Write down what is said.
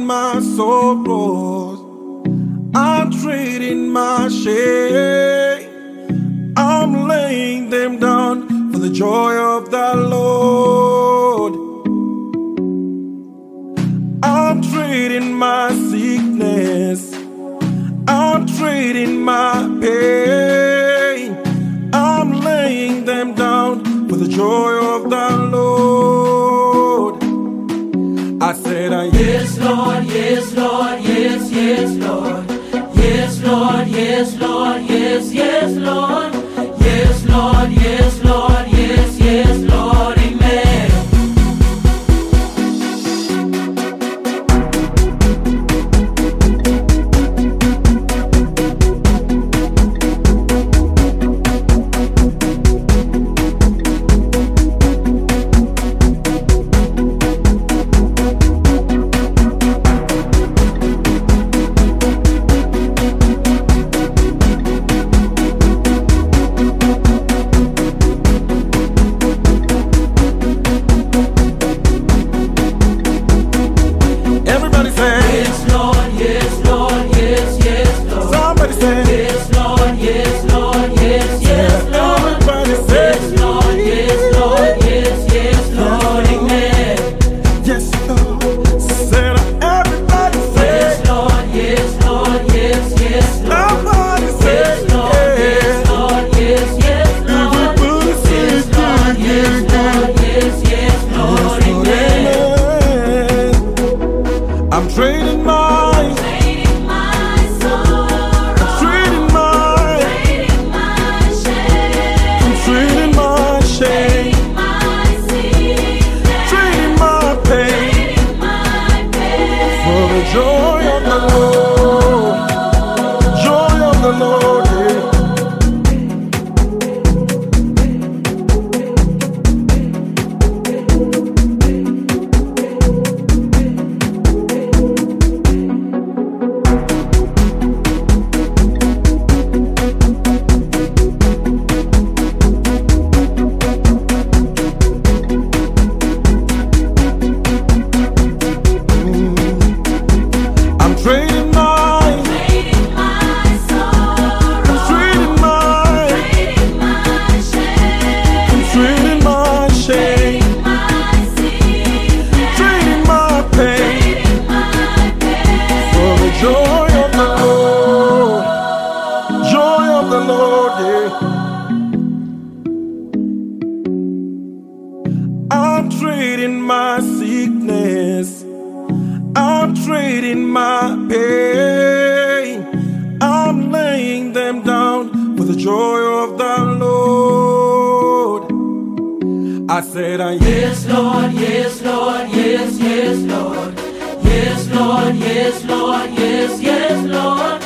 my sorrows, I'm trading my shame, I'm laying them down for the joy of the Lord. I'm trading my sickness, I'm trading my pain, I'm laying them down for the joy of the Lord. I said, yes, Lord, yes, Lord, yes, yes, Lord. Yes, Lord, yes, Lord, yes, yes, Lord. Yes, Lord, yes, Lord, yes, yes, Lord, amen. everybody say, Yes, Lord, yes, Lord, yes, yes, Lord. somebody say, Yes, Lord, yes, Lord, yes, yes, Lord. everybody say, Yes, Lord, yes, Lord, yes, yes, Lord, amen. yes, Lord. Said everybody say, Yes, Lord, yes, Lord, yes, yes, Lord. somebody say, Yes, Lord, yes, Lord, yes, yes, Lord. everybody say, Yes, Lord, yes, Lord, yes, yes, Lord, amen. I'm trading my sorrow, trading my shame, I'm trading my shame, trading my pain for the joy of the Lord, joy of the Lord. Yeah. I'm trading my trading my trading my shame, trading my pain for the joy of the Lord, joy of the Lord. Yeah. I'm trading my sickness, I'm trading my pain, I'm laying them down for the joy of the Lord. I said, yes, Lord, yes, Lord, yes, yes, Lord. Yes, Lord, yes, Lord, yes, yes, Lord.